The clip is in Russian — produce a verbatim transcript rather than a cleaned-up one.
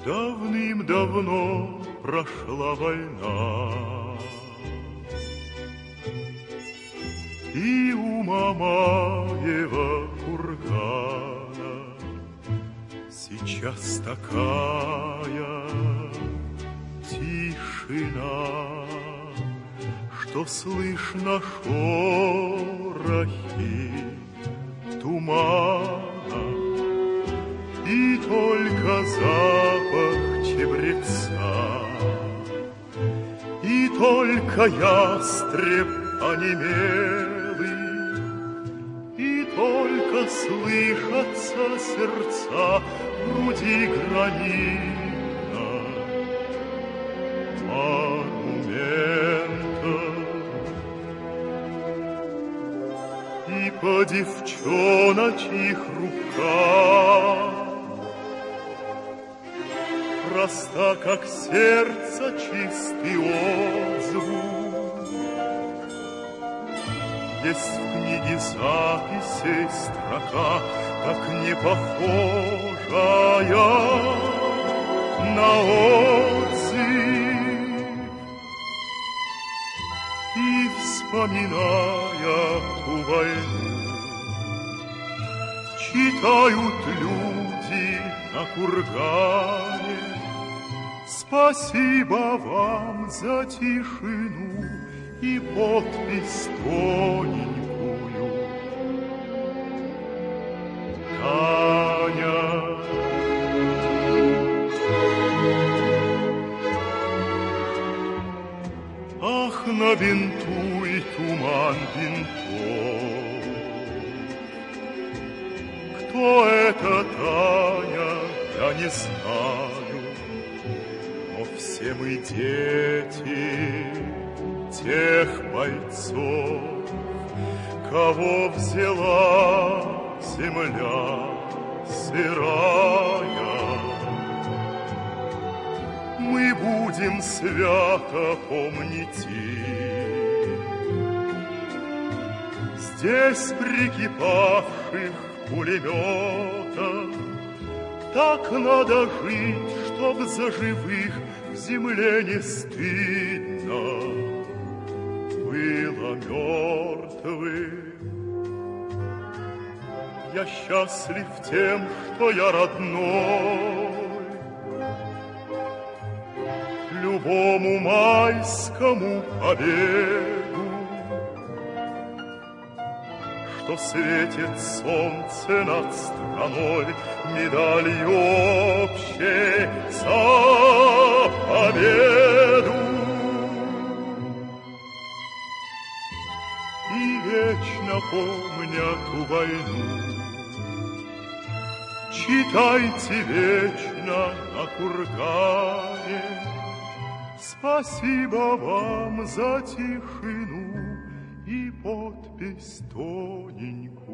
Давным-давно прошла война, и у Мамаева кургана сейчас такая тишина, что слышно шорохи тумана, и только запах чебреца, и только ястреб онемелый, и только слышатся сердца в груди гранита монумента. И по девчоночьих руках проста, как сердце, чистый отзвук. Есть в книге записей строка, так не похожая на отзыв. И, вспоминая ту войну, читают люди на кургане: спасибо вам за тишину и подпись тоненькую. Таня. Ах, набинтуй туман бинтов. Кто это, Таня, я не знаю, но все мы дети тех бойцов, кого взяла земля сырая. Мы будем свято помнить их, здесь прикипавших пулеметах. Так надо жить, чтоб за живых в земле не стыдно было мертвым. Я счастлив тем, что я родной любому майскому побегу, что светит солнце над страной медалью общей за победу. И вечно помня ту войну, читайте вечно на кургане: спасибо вам за тишину и подпись тоненькую.